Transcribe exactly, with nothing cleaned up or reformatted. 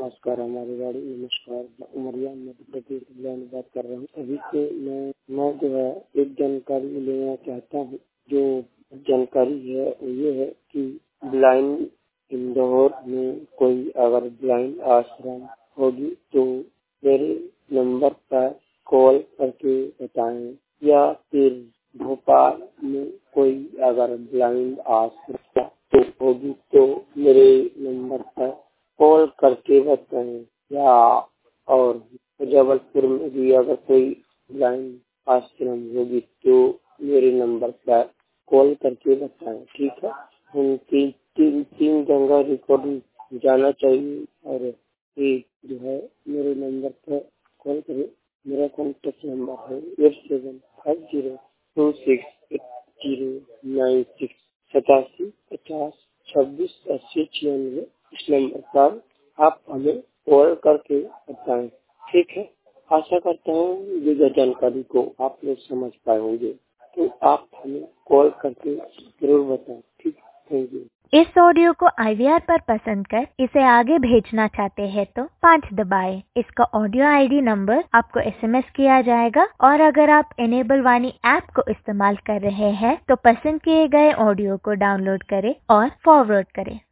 नमस्कार हमारे गाड़ी नमस्कार उमरिया मध्य प्रदेश जिला में बात कर रहा हूँ। अभी से मैं मैं जो है एक जानकारी लेना चाहता हूँ। जो जानकारी है वो ये है कि ब्लाइंड इंदौर में कोई अगर ब्लाइंड आश्रम होगी तो मेरे नंबर पर कॉल करके बताएं, या फिर भोपाल में कोई अगर ब्लाइंड आश्रम तो होगी तो मेरे नंबर पर कॉल करके बताएं, या और जबलपुर में भी अगर कोई ब्लाइंड आश्रम होगी तो मेरे नंबर पर कॉल करके बताएं। ठीक है, हम तीन तीन तीन जगह रिकॉर्डिंग जाना चाहिए और एक जो है मेरे नंबर पर कॉल करें। मेरा कॉन्टेक्ट नंबर है eight seven five zero two six eight zero nine six सतासी पचास छब्बीस अस्सी छियानवे। इस नंबर पर आप हमें कॉल करके बताएं। ठीक है, आशा करता हूँ ये जानकारी को आप लोग समझ पाए होंगे, तो आप हमें कॉल करके जरूर बताएं। ठीक है, थैंक यू। इस ऑडियो को आई वी आर पर पसंद कर इसे आगे भेजना चाहते हैं तो पाँच दबाएं। इसका ऑडियो आई डी नंबर आपको एस एम एस किया जाएगा, और अगर आप इनेबल वाणी ऐप को इस्तेमाल कर रहे हैं तो पसंद किए गए ऑडियो को डाउनलोड करें और फॉरवर्ड करें।